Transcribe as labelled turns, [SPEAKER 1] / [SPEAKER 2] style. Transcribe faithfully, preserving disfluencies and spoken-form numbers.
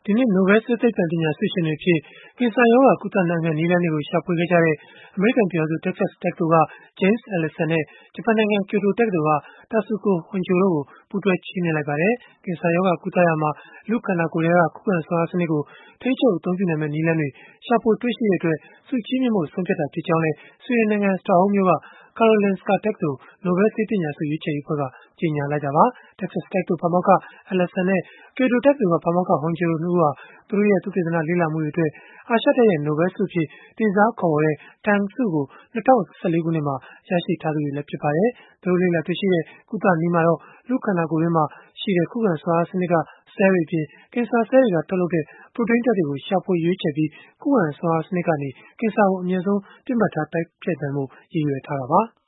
[SPEAKER 1] ဒီနှစ် နိုဘဲလ်ဆေးသိပ္ပံပညာ ဆုရှင်တွေအဖြစ် ကင်ဆာရောဂါ ကုသနိုင်မယ့် နည်းလမ်းတွေကို ရှာဖွေခဲ့ကြတဲ့ အမေရိကန် ပြည်ထောင်စု တက္ကဆက်တက္ကသိုလ်က James Allison နဲ့ ဂျပန်နိုင်ငံ ကျိုတိုတက္ကသိုလ်က Tasuku Honjo တို့ကို ပူးတွဲချီးမြှင့်လိုက်ပါတယ်။ ကင်ဆာရောဂါ ကုသရာမှာ လူ့ခန္ဓာကိုယ်ထဲက ခုခံစွမ်းအားစနစ်ကို ထိန်းချုပ်အသုံးပြုနိုင်မယ့် နည်းလမ်းတွေ ရှာဖွေတွေ့ရှိခဲ့တဲ့အတွက် ဆုချီးမြှင့်ဖို့ ဆုံးဖြတ်ခဲ့တာ ဖြစ်ကြောင်းလည်း ဆွီဒင်နိုင်ငံ စတော့ဟုမ်းမြို့က Karolinska တက္ကသိုလ် နိုဘဲလ်ဆေးပညာဆု ရွေးချယ်ရေးအဖွဲ့က ကြေညာလိုက်တာပါ။ တက္ကဆက်တက္ကသိုလ် ပါမောက္ခ Allison နဲ့ ကျိုတိုတက္ကသိုလ်က ပါမောက္ခ Honjo တို့ ၂ ဦးဟာ သူတို့ရဲ့ သုတေသန လေ့လာမှုတွေအတွက် အာရှတိုက်ရဲ့ နိုဘဲလ်ဆုအဖြစ် တင်စားခေါ်ဝေါ်တဲ့ Tang ဆုကို ၂၀၁၄ ခုနှစ်မှာ ရရှိထားသူတွေလည်း ဖြစ်ပါတယ်။ သူတို့လေ့လာတွေ့ရှိတဲ့ ကုသနည်းမှာတော့ လူ့ခန္ဓာကိုယ်တွင်းမှာရှိတဲ့ ခုခံစွမ်းအားစနစ်က ဆဲလ်တွေအပြင် ကင်ဆာဆဲလ်တွေက ထုတ်လုပ်တဲ့ ပရိုတိန်းဓာတ်တွေကို ရှာဖွေရွေးချယ်ပြီး ခုခံစွမ်းအားစနစ်ကနေ ကင်ဆာကို အမြန်ဆုံး ပစ်မှတ်ထား တိုက်ဖျက်နိုင်ဖို့ ရည်ရွယ်ထားတာပါ။